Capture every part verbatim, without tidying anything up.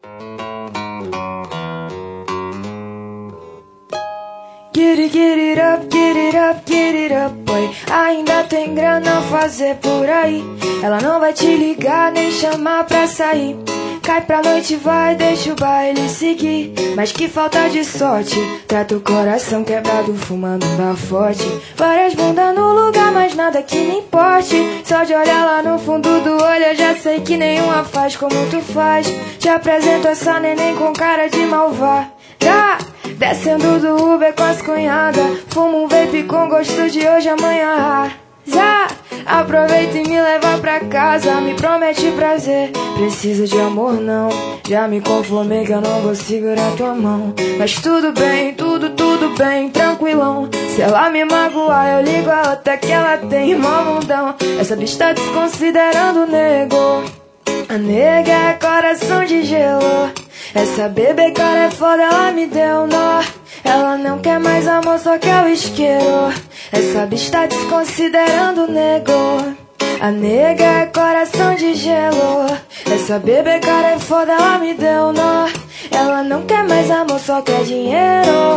Get it, get it up, get it up, get it up, boy. Ainda tem grana a fazer por aí. Ela não vai te ligar nem chamar pra sair. Cai pra noite, vai, deixa o baile seguir. Mas que falta de sorte. Trata o coração quebrado, fumando da forte. Várias bundas no lugar, mas nada que me importe. Só de olhar lá no fundo do olho eu já sei que nenhuma faz como tu faz. Te apresento essa neném com cara de malvada. Descendo do Uber com as cunhadas. Fumo um vape com gosto de hoje, amanhã. Já aproveita e me leva pra casa. Me promete prazer, precisa de amor não. Já me conformei que eu não vou segurar tua mão. Mas tudo bem, tudo, tudo bem, tranquilão. Se ela me magoar, eu ligo a outra que ela tem mó mundão. Essa bicha tá desconsiderando o nego. A nega é coração de gelo. Essa bebê cara é foda, ela me deu nó. Ela não quer mais amor, só quer o isqueiro. Essa bicha tá desconsiderando o nego. A nega é coração de gelo. Essa bebê cara é foda, ela me deu nó. Ela não quer mais amor, só quer dinheiro.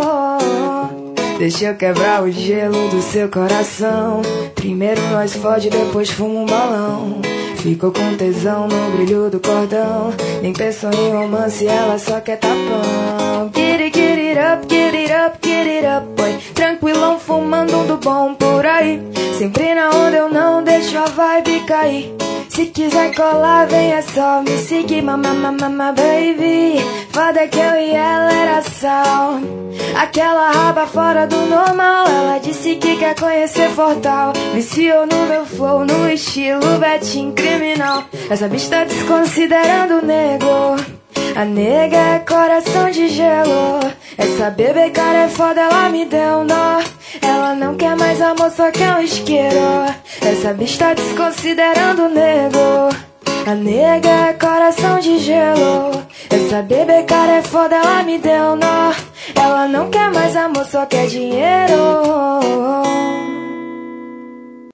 Deixa eu quebrar o gelo do seu coração. Primeiro nós fode, depois fuma um balão. Ficou com tesão no brilho do cordão. Nem pensou em romance, ela só quer tapão. Get it, get it up, get it up, get it up, boy. Tranquilão, fumando um do bom por aí. Sempre na onda eu não deixo a vibe cair. Se quiser colar, vem, é só me seguir. Mama, mama, mama, baby. Foda que eu e ela era sal. Aquela raba fora do normal. Ela disse que quer conhecer Fortal. Viciou no meu flow, no estilo Betim criminal. Essa bicha tá desconsiderando o nego. A nega é coração de gelo. Essa bebê cara é foda, ela me deu nó. Ela não quer mais amor, só quer um isqueiro. Essa bicha tá desconsiderando o nego. A nega é coração de gelo. Essa bebê cara é foda, ela me deu nó. Ela não quer mais amor, só quer dinheiro.